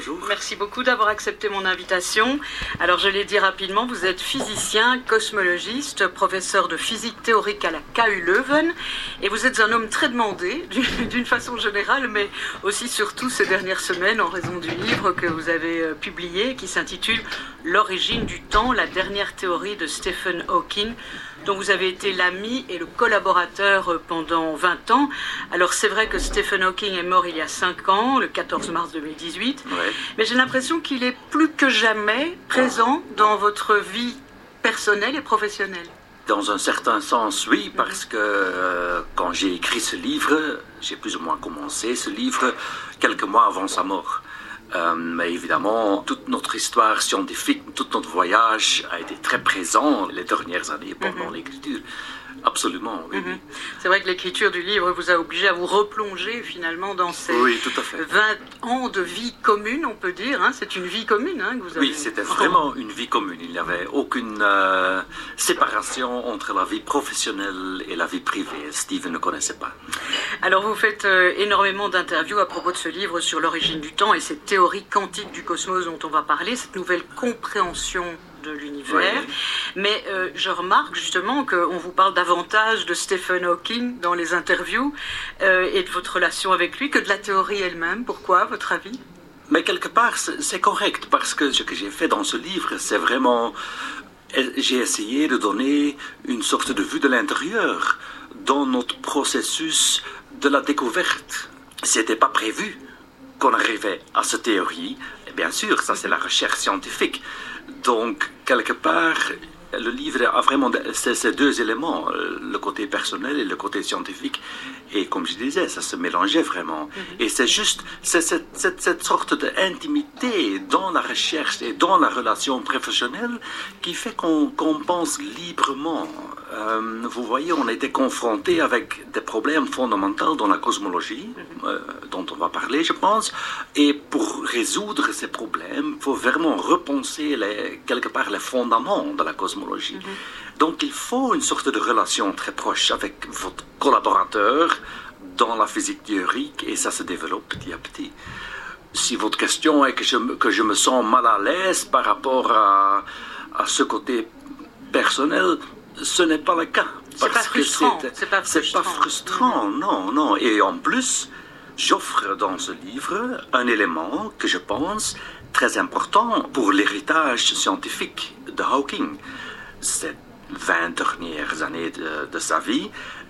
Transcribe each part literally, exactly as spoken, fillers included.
bonjour. Merci beaucoup d'avoir accepté mon invitation. Alors, je l'ai dit rapidement, vous êtes physicien, cosmologiste, professeur de physique théorique à la K U Leuven, et vous êtes un homme très demandé, d'une façon générale, mais aussi surtout ces dernières semaines, en raison du livre que vous avez publié, qui s'intitule « L'origine du temps, la dernière théorie de Stephen Hawking », dont vous avez été l'ami et le collaborateur pendant vingt ans. Alors c'est vrai que Stephen Hawking est mort il y a cinq ans, le quatorze mars deux mille dix-huit, ouais. mais j'ai l'impression qu'il est plus que jamais présent dans votre vie personnelle et professionnelle. Dans un certain sens, oui, parce que euh, quand j'ai écrit ce livre, j'ai plus ou moins commencé ce livre quelques mois avant sa mort. Euh, mais évidemment, toute notre histoire scientifique, tout notre voyage a été très présent les dernières années pendant mm-hmm. l'écriture. Absolument, oui. Mm-hmm. C'est vrai que l'écriture du livre vous a obligé à vous replonger finalement dans ces oui, tout à fait. vingt ans de vie commune, on peut dire. Hein. C'est une vie commune hein, que vous avez. Oui, c'était vraiment une vie commune. Il n'y avait aucune euh, séparation entre la vie professionnelle et la vie privée. Stephen ne connaissait pas. Alors vous faites euh, énormément d'interviews à propos de ce livre sur l'origine du temps et cette théorie quantique du cosmos dont on va parler, cette nouvelle compréhension de l'univers, oui. mais euh, je remarque justement qu'on vous parle davantage de Stephen Hawking dans les interviews euh, et de votre relation avec lui que de la théorie elle-même. Pourquoi, à votre avis? Mais quelque part, c'est correct, parce que ce que j'ai fait dans ce livre, c'est vraiment... J'ai essayé de donner une sorte de vue de l'intérieur dans notre processus de la découverte. C'était pas prévu qu'on arrivait à cette théorie. Et bien sûr, ça c'est la recherche scientifique. Donc, quelque part, le livre a vraiment ces deux éléments, le côté personnel et le côté scientifique. Et comme je disais, ça se mélangeait vraiment. Mm-hmm. Et c'est juste c'est cette, cette, cette sorte d'intimité dans la recherche et dans la relation professionnelle qui fait qu'on qu'on pense librement. Euh, vous voyez, on a été confronté avec des problèmes fondamentaux dans la cosmologie, mm-hmm. euh, dont on va parler, je pense. Et pour résoudre ces problèmes, il faut vraiment repenser les, quelque part les fondements de la cosmologie. Mm-hmm. Donc il faut une sorte de relation très proche avec votre collaborateur dans la physique théorique, et ça se développe petit à petit. Si votre question est que je, que je me sens mal à l'aise par rapport à, à ce côté personnel, ce n'est pas le cas. C'est pas frustrant. C'est pas frustrant. pas frustrant, non, non. Et en plus, j'offre dans ce livre un élément que je pense très important pour l'héritage scientifique de Hawking. Ces vingt dernières années de, de sa vie,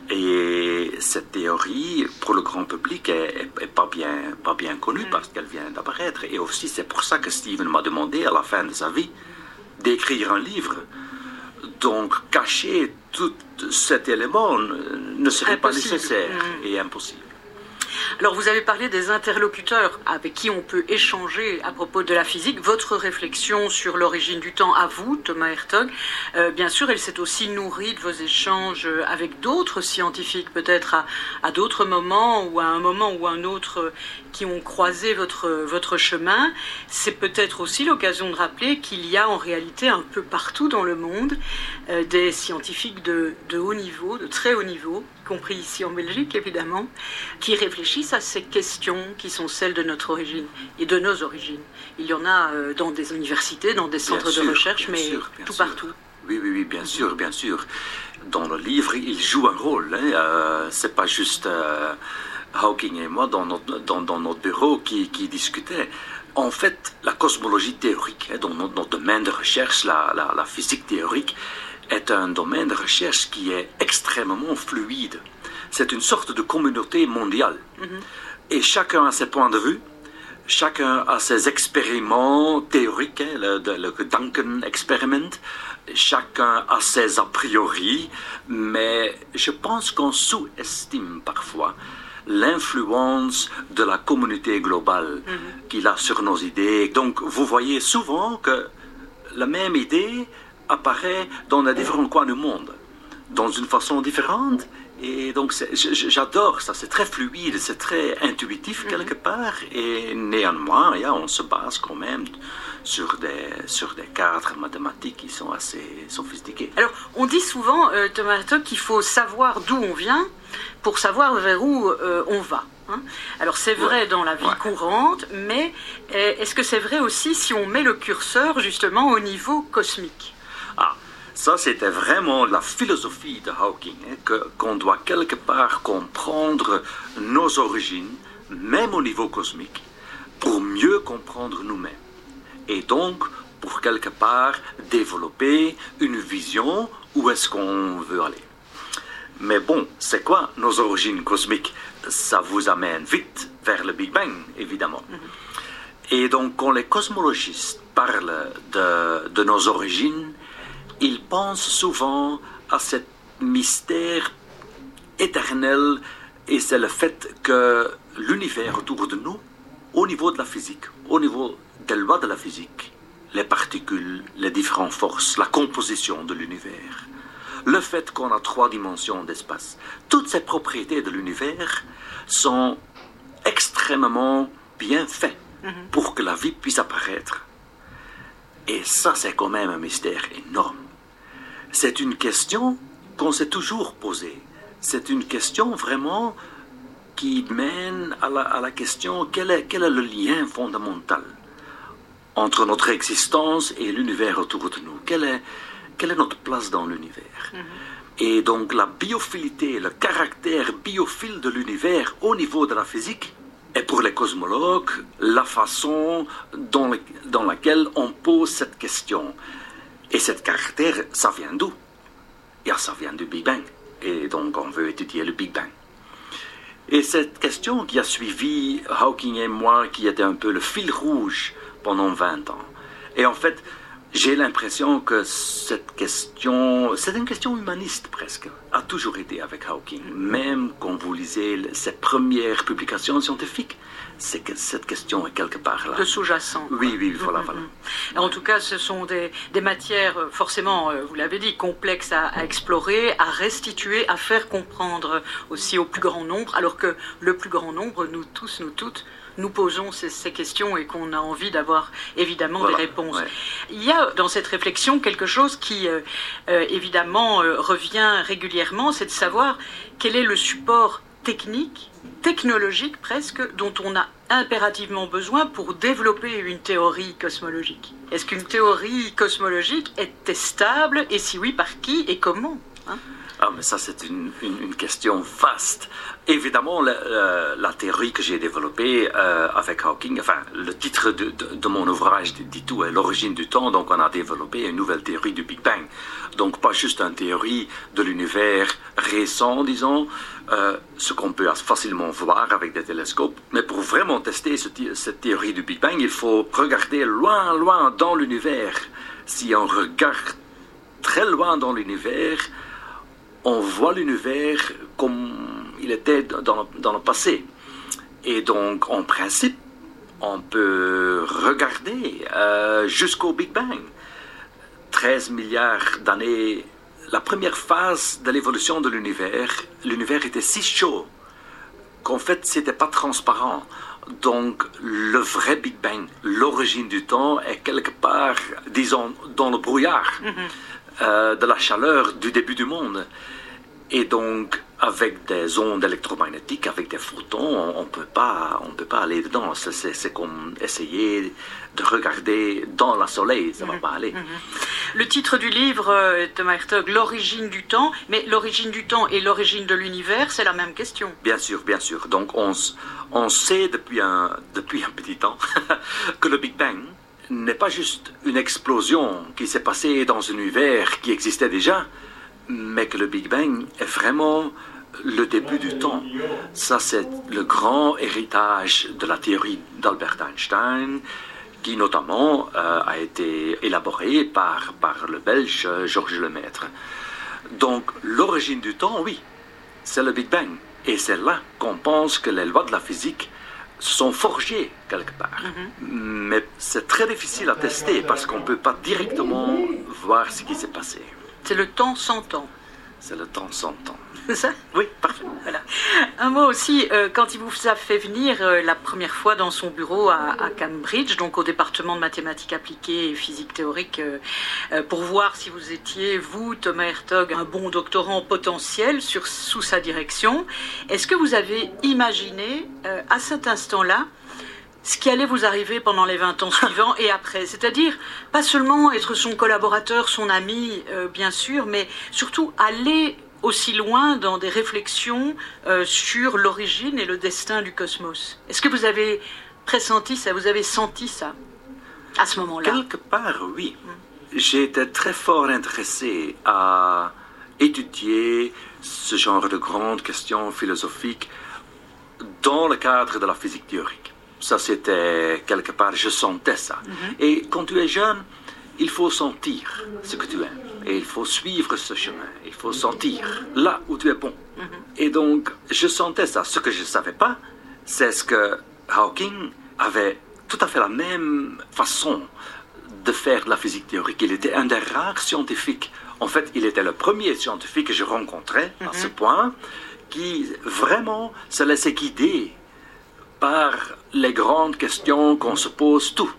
et cette théorie pour le grand public est, est, est pas bien, pas bien connue, parce qu'elle vient d'apparaître. Et aussi, c'est pour ça que Stephen m'a demandé à la fin de sa vie d'écrire un livre. Donc, cacher tout cet élément ne serait impossible. Pas nécessaire mmh. et impossible. Alors, vous avez parlé des interlocuteurs avec qui on peut échanger à propos de la physique. Votre réflexion sur l'origine du temps à vous, Thomas Hertog, euh, bien sûr, elle s'est aussi nourrie de vos échanges avec d'autres scientifiques, peut-être à, à d'autres moments ou à un moment ou un autre qui ont croisé votre, votre chemin. C'est peut-être aussi l'occasion de rappeler qu'il y a en réalité un peu partout dans le monde euh, des scientifiques de, de haut niveau, de très haut niveau, y compris ici en Belgique évidemment, qui réfléchissent à ces questions qui sont celles de notre origine et de nos origines. Il y en a euh, dans des universités, dans des centres bien de sûr, recherche, mais sûr, tout sûr. Partout. Oui, oui, oui, bien sûr, bien sûr. Dans le livre, il joue un rôle. Hein. Euh, c'est pas juste euh, Hawking et moi dans notre, dans, dans notre bureau qui, qui discutaient. En fait, la cosmologie théorique, hein, dans notre, notre domaine de recherche, la, la, la physique théorique, est un domaine de recherche qui est extrêmement fluide. C'est une sorte de communauté mondiale. Mm-hmm. Et chacun a ses points de vue, chacun a ses expériments théoriques, hein, le, le Duncan Experiment, chacun a ses a priori, mais je pense qu'on sous-estime parfois l'influence de la communauté globale mm-hmm. qu'il a sur nos idées. Donc vous voyez souvent que la même idée apparaît dans les différents coins du monde, dans une façon différente Et donc j'adore ça, c'est très fluide, c'est très intuitif quelque part, et néanmoins, yeah, on se base quand même sur des, sur des cadres mathématiques qui sont assez sophistiqués. Alors, on dit souvent, euh, Thomas Hartog, qu'il faut savoir d'où on vient pour savoir vers où euh, on va. Hein. Alors, c'est vrai ouais, dans la vie ouais. courante, mais est-ce que c'est vrai aussi si on met le curseur justement au niveau cosmique? Ah. Ça, c'était vraiment la philosophie de Hawking, hein, que, qu'on doit quelque part comprendre nos origines, même au niveau cosmique, pour mieux comprendre nous-mêmes. Et donc, pour quelque part développer une vision où est-ce qu'on veut aller. Mais bon, c'est quoi nos origines cosmiques? Ça vous amène vite vers le Big Bang, évidemment. Mm-hmm. Et donc, quand les cosmologistes parlent de, de nos origines, ils pensent souvent à ce mystère éternel, et c'est le fait que l'univers autour de nous, au niveau de la physique, au niveau des lois de la physique, les particules, les différentes forces, la composition de l'univers, le fait qu'on a trois dimensions d'espace, toutes ces propriétés de l'univers sont extrêmement bien faites pour que la vie puisse apparaître. Et ça, c'est quand même un mystère énorme. C'est une question qu'on s'est toujours posée. C'est une question vraiment qui mène à la, à la question quel est, quel est le lien fondamental entre notre existence et l'univers autour de nous. Quelle est, quelle est notre place dans l'univers? Mm-hmm. Et donc la biophilité, le caractère biophile de l'univers au niveau de la physique est pour les cosmologues la façon dans, le, dans laquelle on pose cette question. Et ce caractère, ça vient d'où? Et ça vient du Big Bang. Et donc, on veut étudier le Big Bang. Et cette question qui a suivi Hawking et moi, qui était un peu le fil rouge pendant vingt ans. Et en fait, j'ai l'impression que cette question, c'est une question humaniste presque, a toujours été avec Hawking. Même quand vous lisez ses premières publications scientifiques, c'est que cette question est quelque part là. Le sous-jacent. Oui, oui, voilà, mmh, voilà. Mmh. En tout cas, ce sont des, des matières, forcément, vous l'avez dit, complexes à, à explorer, à restituer, à faire comprendre aussi au plus grand nombre, alors que le plus grand nombre, nous tous, nous toutes, nous posons ces, ces questions et qu'on a envie d'avoir évidemment voilà, des réponses. Ouais. Il y a dans cette réflexion quelque chose qui, euh, euh, évidemment, euh, revient régulièrement, c'est de savoir quel est le support technique, technologique presque, dont on a impérativement besoin pour développer une théorie cosmologique. Est-ce qu'une théorie cosmologique est testable, et si oui, par qui et comment, hein? Ah, mais ça, c'est une, une, une question vaste. Évidemment, la, la, la théorie que j'ai développée euh, avec Hawking, enfin, le titre de, de, de mon ouvrage dit tout, est l'origine du temps, donc on a développé une nouvelle théorie du Big Bang. Donc, pas juste une théorie de l'univers récent, disons, euh, ce qu'on peut facilement voir avec des télescopes, mais pour vraiment tester ce, cette théorie du Big Bang, il faut regarder loin, loin dans l'univers. Si on regarde très loin dans l'univers, on voit l'univers comme il était dans, dans le passé. Et donc, en principe, on peut regarder euh, jusqu'au Big Bang. treize milliards d'années, la première phase de l'évolution de l'univers, l'univers était si chaud qu'en fait, ce n'était pas transparent. Donc, le vrai Big Bang, l'origine du temps, est quelque part, disons, dans le brouillard. Mm-hmm. euh, de la chaleur du début du monde. Et donc, avec des ondes électromagnétiques, avec des photons, on ne peut pas, on peut pas aller dedans. C'est, c'est, c'est comme essayer de regarder dans le soleil, ça ne va pas aller. Le titre du livre, Thomas Hartog, l'origine du temps, mais l'origine du temps et l'origine de l'univers, c'est la même question. Bien sûr, bien sûr. Donc, on, on sait depuis un, depuis un petit temps que le Big Bang n'est pas juste une explosion qui s'est passée dans un univers qui existait déjà, mais que le Big Bang est vraiment le début du temps. Ça, c'est le grand héritage de la théorie d'Albert Einstein, qui notamment euh, a été élaboré par, par le Belge Georges Lemaître. Donc, l'origine du temps, oui, c'est le Big Bang. Et c'est là qu'on pense que les lois de la physique sont forgées quelque part. Mm-hmm. Mais c'est très difficile à tester parce qu'on ne peut pas directement voir ce qui s'est passé. C'est le temps sans temps. c'est le temps sans temps. C'est ça? Oui, parfait. Voilà. Un mot aussi, euh, quand il vous a fait venir euh, la première fois dans son bureau à, à Cambridge, donc au département de mathématiques appliquées et physique théorique, euh, euh, pour voir si vous étiez, vous, Thomas Hertog, un bon doctorant potentiel sur, sous sa direction, est-ce que vous avez imaginé euh, à cet instant-là ce qui allait vous arriver pendant les vingt ans suivants et après? C'est-à-dire, pas seulement être son collaborateur, son ami, euh, bien sûr, mais surtout aller aussi loin dans des réflexions euh, sur l'origine et le destin du cosmos. Est-ce que vous avez pressenti ça, vous avez senti ça à ce moment-là? Quelque part, oui. Mm. J'étais très fort intéressé à étudier ce genre de grandes questions philosophiques dans le cadre de la physique théorique. Ça, c'était quelque part, je sentais ça. Mm-hmm. Et quand tu es jeune, il faut sentir ce que tu aimes. Et il faut suivre ce chemin. Il faut sentir là où tu es bon. Mm-hmm. Et donc, je sentais ça. Ce que je ne savais pas, c'est ce que Hawking avait tout à fait la même façon de faire de la physique théorique. Il était un des rares scientifiques. En fait, il était le premier scientifique que je rencontrais mm-hmm. à ce point, qui vraiment se laissait guider par les grandes questions qu'on se pose tout.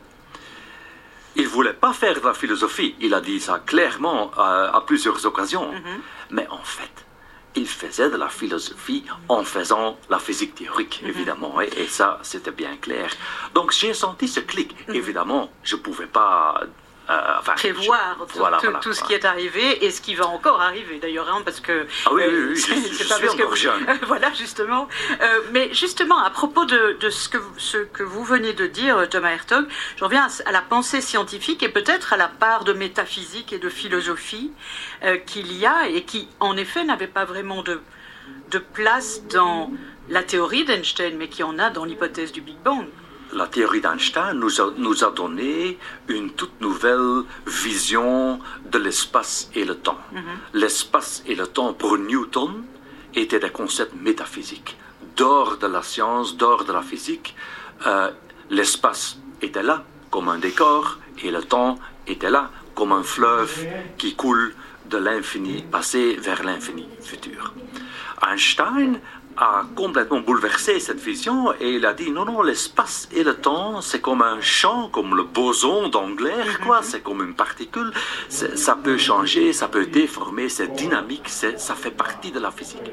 Il ne voulait pas faire de la philosophie, il a dit ça clairement euh, à plusieurs occasions, mm-hmm. mais en fait, il faisait de la philosophie en faisant la physique théorique, mm-hmm. évidemment, et, et ça, c'était bien clair. Donc j'ai senti ce clic, mm-hmm. évidemment, je ne pouvais pas... Euh, enfin, prévoir je, tout, voilà, tout, voilà, tout ce voilà. qui est arrivé et ce qui va encore arriver d'ailleurs, hein, parce que ah oui, euh, oui, oui, c'est, je, c'est je pas suis parce encore que jeune. Euh, voilà, justement. Euh, mais justement, à propos de, de ce, que, ce que vous venez de dire, Thomas Hertog, je reviens à, à la pensée scientifique et peut-être à la part de métaphysique et de philosophie euh, qu'il y a et qui, en effet, n'avait pas vraiment de, de place dans la théorie d'Einstein, mais qui en a dans l'hypothèse du Big Bang. La théorie d'Einstein nous a, nous a donné une toute nouvelle vision de l'espace et le temps. Mm-hmm. L'espace et le temps, pour Newton, étaient des concepts métaphysiques. D'hors de la science, d'hors de la physique, euh, l'espace était là comme un décor et le temps était là comme un fleuve qui coule de l'infini passé vers l'infini futur. Einstein a complètement bouleversé cette vision et il a dit non, non, l'espace et le temps, c'est comme un champ, comme le boson d'Engler, quoi, mm-hmm. c'est comme une particule, c'est, ça peut changer, ça peut déformer, c'est dynamique, c'est, ça fait partie de la physique.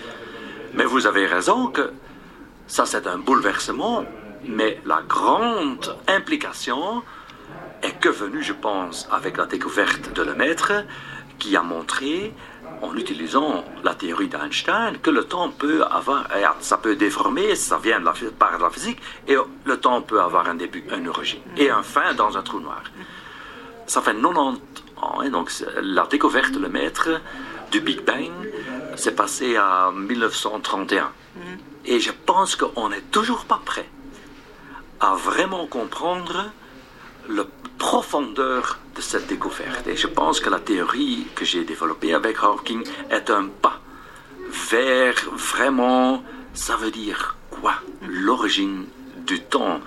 Mais vous avez raison que ça c'est un bouleversement, mais la grande implication est que venue, je pense, avec la découverte de Lemaître, qui a montré en utilisant la théorie d'Einstein, que le temps peut avoir, ça peut déformer, ça vient de la, par la physique, et le temps peut avoir un début, une origine, et un fin dans un trou noir. Ça fait quatre-vingt-dix ans, et donc la découverte de Lemaître du Big Bang s'est passée en dix-neuf cent trente et un. Et je pense qu'on n'est toujours pas prêt à vraiment comprendre la profondeur de cette découverte. Et je pense que la théorie que j'ai développée avec Hawking est un pas vers vraiment, ça veut dire quoi? L'origine du temps.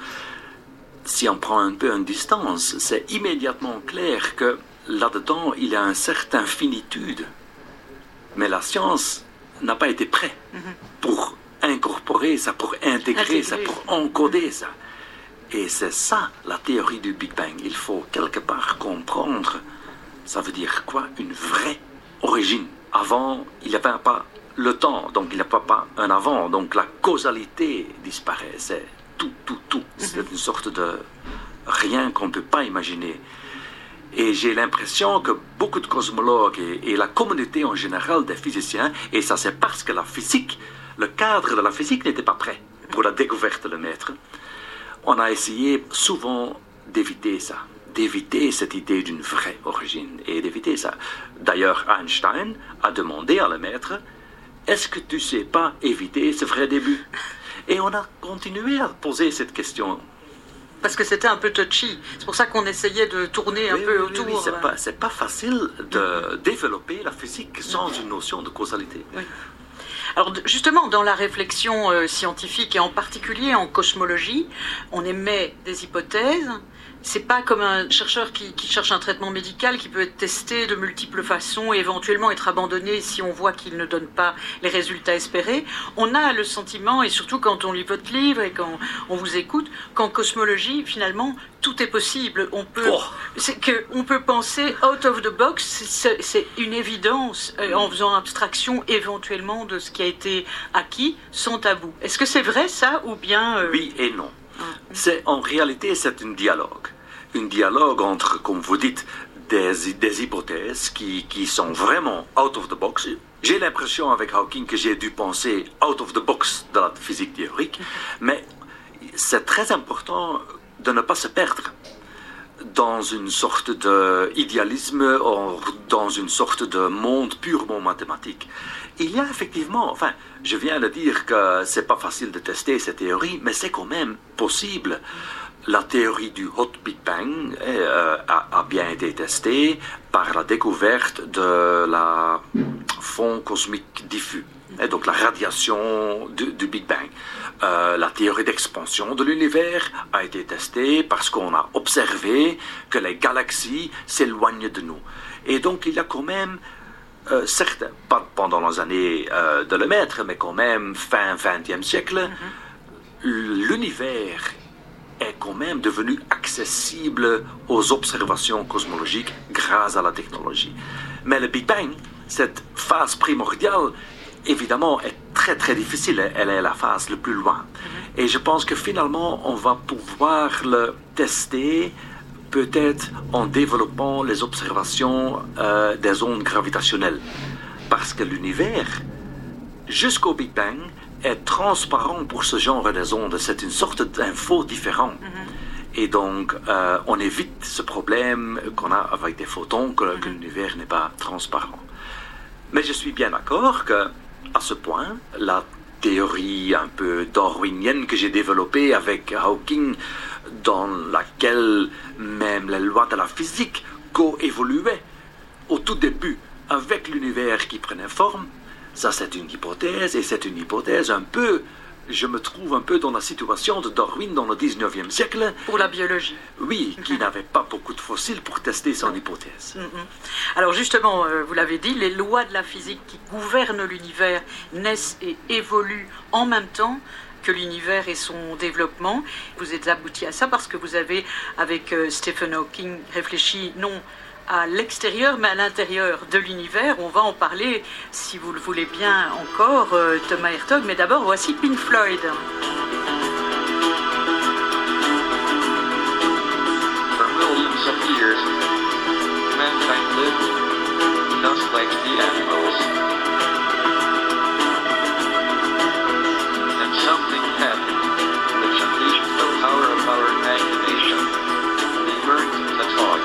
Si on prend un peu une distance, c'est immédiatement clair que là-dedans, il y a une certaine finitude. Mais la science n'a pas été prête pour incorporer ça, pour intégrer, intégrer. ça, pour encoder ça. Et c'est ça, la théorie du Big Bang. Il faut quelque part comprendre, ça veut dire quoi? Une vraie origine. Avant, il n'y avait pas le temps, donc il n'y a pas, pas un avant, donc la causalité disparaît. C'est tout, tout, tout. C'est une sorte de rien qu'on ne peut pas imaginer. Et j'ai l'impression que beaucoup de cosmologues et, et la communauté en général des physiciens, et ça c'est parce que la physique, le cadre de la physique n'était pas prêt pour la découverte de Lemaître. On a essayé souvent d'éviter ça, d'éviter cette idée d'une vraie origine et d'éviter ça. D'ailleurs, Einstein a demandé à Lemaître, est-ce que tu ne sais pas éviter ce vrai début? Et on a continué à poser cette question. Parce que c'était un peu touchy. C'est pour ça qu'on essayait de tourner un oui, peu oui, autour. Oui, oui, c'est pas, c'est pas facile de développer la physique sans une notion de causalité. Oui. Alors justement, dans la réflexion euh, scientifique et en particulier en cosmologie, on émet des hypothèses C'est pas comme un chercheur qui, qui cherche un traitement médical qui peut être testé de multiples façons et éventuellement être abandonné si on voit qu'il ne donne pas les résultats espérés. On a le sentiment, et surtout quand on lit votre livre et quand on vous écoute, qu'en cosmologie, finalement, tout est possible. On peut, oh. c'est que on peut penser out of the box, c'est, c'est une évidence, euh, en faisant abstraction éventuellement de ce qui a été acquis, sans tabou. Est-ce que c'est vrai ça ou bien... Euh... Oui et non. C'est, en réalité, c'est un dialogue. Un dialogue entre, comme vous dites, des, des hypothèses qui, qui sont vraiment out of the box. J'ai l'impression avec Hawking que j'ai dû penser out of the box de la physique théorique, mais c'est très important de ne pas se perdre dans une sorte d'idéalisme, dans une sorte de monde purement mathématique. Il y a effectivement, enfin, je viens de dire que c'est pas facile de tester ces théories, mais c'est quand même possible. La théorie du Hot Big Bang euh, a, a bien été testée par la découverte de la fond cosmique diffus, et donc la radiation du, du Big Bang. Euh, la théorie d'expansion de l'univers a été testée parce qu'on a observé que les galaxies s'éloignent de nous. Et donc il y a quand même, euh, certes, pas pendant les années euh, de le maître, mais quand même fin vingtième siècle, mm-hmm. l'univers est quand même devenu accessible aux observations cosmologiques grâce à la technologie. Mais le Big Bang, cette phase primordiale, évidemment, est très très difficile. Elle est la phase le plus loin. Et je pense que finalement, on va pouvoir le tester peut-être en développant les observations euh, des ondes gravitationnelles. Parce que l'univers, jusqu'au Big Bang, est transparent pour ce genre de ondes. C'est une sorte d'info différente. Mm-hmm. Et donc, euh, on évite ce problème qu'on a avec des photons, que, mm-hmm. que l'univers n'est pas transparent. Mais je suis bien d'accord que, à ce point, la théorie un peu darwinienne que j'ai développée avec Hawking, dans laquelle même les lois de la physique coévoluaient au tout début avec l'univers qui prenait forme, ça c'est une hypothèse, et c'est une hypothèse un peu, je me trouve un peu dans la situation de Darwin dans le dix-neuvième siècle. Pour la biologie. Oui, qui mm-hmm. n'avait pas beaucoup de fossiles pour tester son hypothèse. Mm-hmm. Alors justement, euh, vous l'avez dit, les lois de la physique qui gouvernent l'univers naissent et évoluent en même temps que l'univers et son développement. Vous êtes abouti à ça parce que vous avez, avec euh, Stephen Hawking, réfléchi non à l'extérieur, mais à l'intérieur de l'univers. On va en parler, si vous le voulez bien encore, euh, Thomas Hertog. Mais d'abord, voici Pink Floyd. For millions of years, mankind lived just like the animals. And something happened which unleashed the power of our imagination. We learned to talk.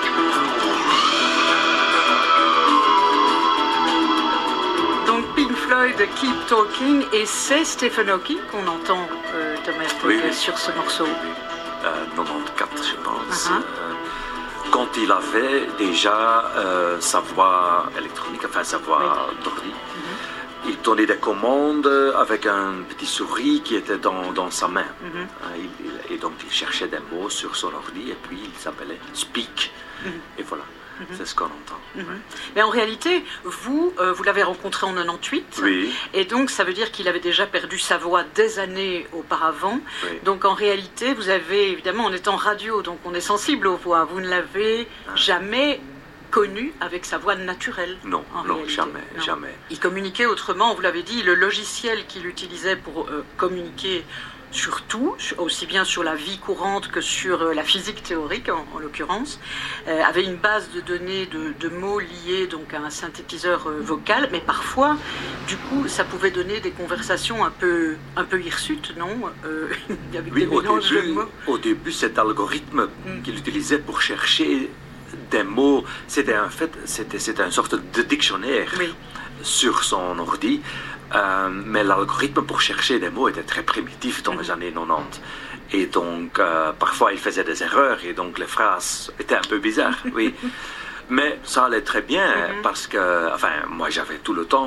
Floyd, Keep Talking, et c'est Stephen Hawking qu'on entend, euh, Thomas Hertog, oui, oui. sur ce morceau. Euh, quatre-vingt-quatorze, je pense. Uh-huh. Euh, quand il avait déjà euh, sa voix électronique, enfin sa voix oui. d'ordi, uh-huh. il donnait des commandes avec un petit souris qui était dans, dans sa main. Uh-huh. euh, il, et donc il cherchait des mots sur son ordi, et puis il s'appelait Speak, uh-huh. et voilà. Mm-hmm. C'est ce qu'on entend. Mm-hmm. Ouais. Mais en réalité, vous, euh, vous l'avez rencontré en quatre-vingt-dix-huit, oui. et donc ça veut dire qu'il avait déjà perdu sa voix des années auparavant. Oui. Donc en réalité, vous avez, évidemment, en étant radio, donc on est sensible aux voix, vous ne l'avez ah. jamais connu avec sa voix naturelle. Non, non, jamais, non. jamais. Il communiquait autrement, vous l'avez dit, le logiciel qu'il utilisait pour euh, communiquer sur tout, aussi bien sur la vie courante que sur la physique théorique en, en l'occurrence, euh, avait une base de données de, de mots liés donc à un synthétiseur euh, vocal, mais parfois, du coup, ça pouvait donner des conversations un peu, un peu hirsutes, non euh, avec oui, des mélanges début, de mots. Au début, cet algorithme mm. qu'il utilisait pour chercher des mots, c'était en fait, c'était, c'était une sorte de dictionnaire oui. sur son ordi. Euh, mais l'algorithme pour chercher des mots était très primitif dans mm-hmm. les années quatre-vingt-dix. Et donc, euh, parfois, il faisait des erreurs et donc les phrases étaient un peu bizarres, oui. Mais ça allait très bien mm-hmm. parce que, enfin, moi, j'avais tout le temps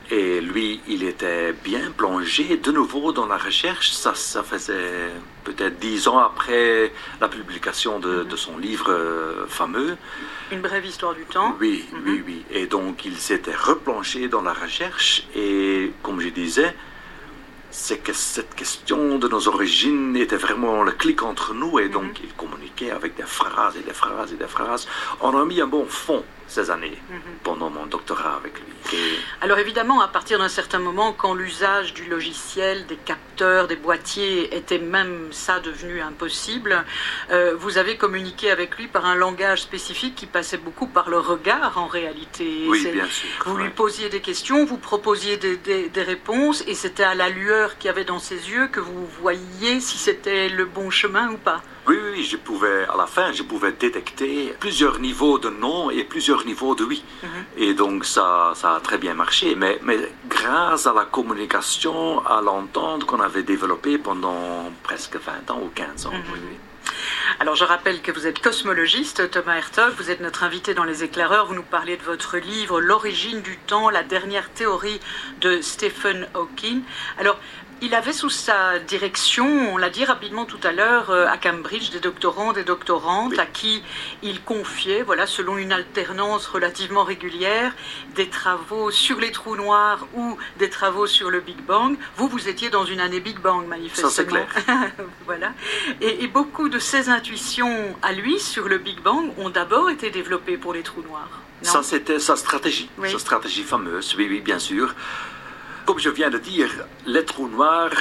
Et lui, il était bien plongé de nouveau dans la recherche. Ça, ça faisait peut-être dix ans après la publication de, mm-hmm. de son livre euh, fameux. Une brève histoire du temps. Oui, mm-hmm. oui, oui. Et donc, il s'était replongé dans la recherche. Et comme je disais, c'est que cette question de nos origines était vraiment le clic entre nous. Et donc, mm-hmm. il communiquait avec des phrases et des phrases et des phrases. On a mis un bon fond ces années mm-hmm. pendant mon doctorat avec lui. Et... Alors évidemment, à partir d'un certain moment, quand l'usage du logiciel, des capteurs, des boîtiers était même ça devenu impossible, euh, vous avez communiqué avec lui par un langage spécifique qui passait beaucoup par le regard en réalité. Oui, c'est, bien sûr. Vous ouais. lui posiez des questions, vous proposiez des, des, des réponses et c'était à la lueur qu'il y avait dans ses yeux que vous voyiez si c'était le bon chemin ou pas. Oui, oui, je pouvais, à la fin, je pouvais détecter plusieurs niveaux de non et plusieurs niveaux de oui. Mm-hmm. Et donc, ça, ça a très bien marché. Mais, mais grâce à la communication, à l'entente qu'on avait développée pendant presque vingt ans ou quinze ans. Mm-hmm. Oui. Alors, je rappelle que vous êtes cosmologiste, Thomas Hertog. Vous êtes notre invité dans Les Éclaireurs. Vous nous parlez de votre livre « L'origine du temps, la dernière théorie de Stephen Hawking ». Alors, il avait sous sa direction, on l'a dit rapidement tout à l'heure, à Cambridge, des doctorants, des doctorantes, oui. à qui il confiait, voilà, selon une alternance relativement régulière, des travaux sur les trous noirs ou des travaux sur le Big Bang. Vous, vous étiez dans une année Big Bang, manifestement. Ça, c'est clair. Voilà. Et, et beaucoup de ses intuitions à lui sur le Big Bang ont d'abord été développées pour les trous noirs. Non? Ça, c'était sa stratégie, oui. sa stratégie fameuse, oui, oui, bien sûr. Comme je viens de dire, les trous noirs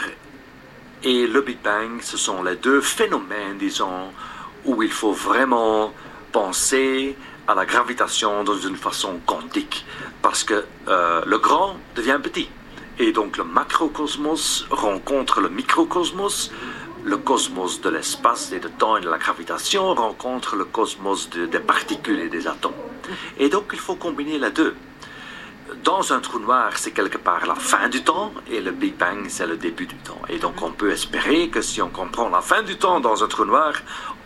et le Big Bang, ce sont les deux phénomènes, disons, où il faut vraiment penser à la gravitation dans une façon quantique. Parce que euh, le grand devient petit. Et donc le macrocosmos rencontre le microcosmos. Le cosmos de l'espace et du temps et de la gravitation rencontre le cosmos de, des particules et des atomes. Et donc il faut combiner les deux. Dans un trou noir, c'est quelque part la fin du temps et le Big Bang, c'est le début du temps. Et donc, on peut espérer que si on comprend la fin du temps dans un trou noir,